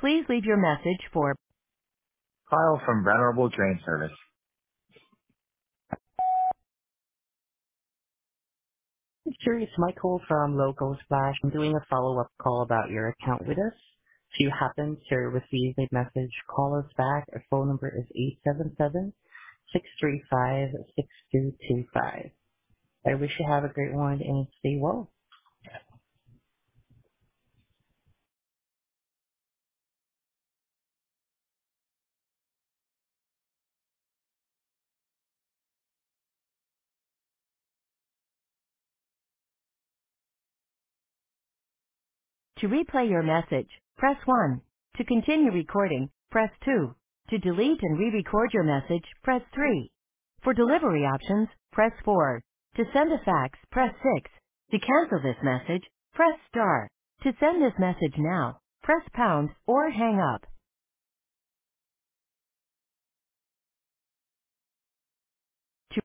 Please leave your message for Kyle from Venerable Drain Service. Sure, it's Michael from Local Splash. I'm doing a follow-up call about your account with us. If you happen to receive a message, call us back. Our phone number is 877-635-6225. I wish you have a great one and stay well. to replay your message, press 1. To continue recording, press 2. To delete and re-record your message, press 3. For delivery options, press 4. To send a fax, press 6. To cancel this message, press star. To send this message now, press pound or hang up.